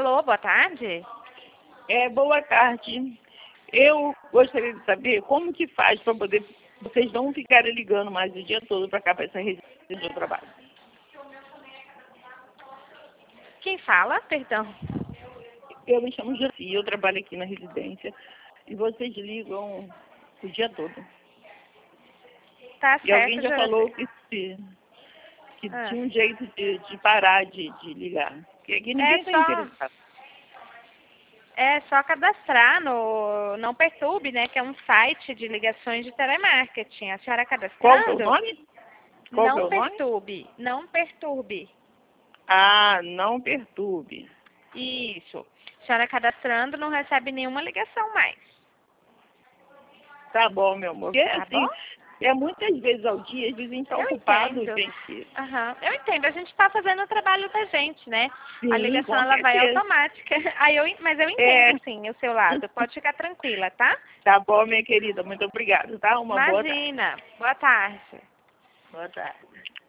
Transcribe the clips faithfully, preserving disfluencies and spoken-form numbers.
Alô, boa tarde. É, boa tarde. Eu gostaria de saber como que faz para poder vocês não ficarem ligando mais o dia todo para cá, para essa residência onde eu trabalho. Quem fala, perdão? Eu me chamo Jaci, eu trabalho aqui na residência e vocês ligam o dia todo. Tá E alguém certo, já Jaci. falou que, se- que Ah. tinha um jeito de, de parar de, de ligar. Porque aqui ninguém É está só, interessado. é só cadastrar no Não Perturbe, né? Que é um site de ligações de telemarketing. A senhora Qual que é o cadastrando? nome? Qual que é Não o nome? Perturbe. Não Perturbe. Ah, não perturbe. Isso. A senhora cadastrando não recebe nenhuma ligação mais. Tá bom, meu amor. Porque, Tá assim, bom? é muitas vezes ao dia, às vezes a gente está Eu ocupado, entendo. gente. Aham. Eu entendo. A gente está fazendo o trabalho da gente, né? A Sim, ligação com ela vai certeza. automática. Aí eu, mas eu É, entendo sim o seu lado. Pode ficar tranquila, tá? tá bom, minha querida. Muito obrigada, tá? Uma boa tarde. Imagina. Boa tarde. Boa tarde.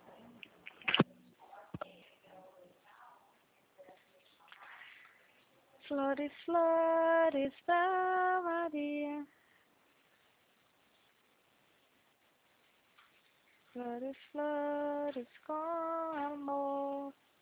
Flores, flores da Maria. Flores, flores com amor.